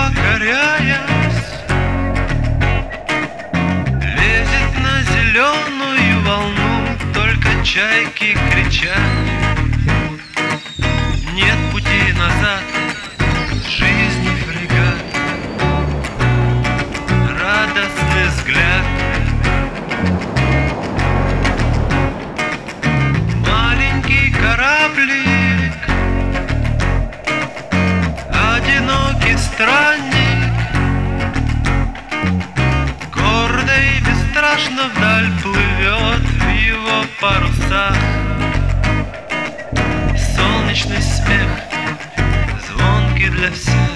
покоряясь, лезет на зеленую волну, только чайки кричат. Нет пути назад, жизни фрегат, радостный взгляд. Маленький кораблик, одинокий странник, гордо и бесстрашно вдаль плывет в его парусах. Солнечный смех, звонкий для всех.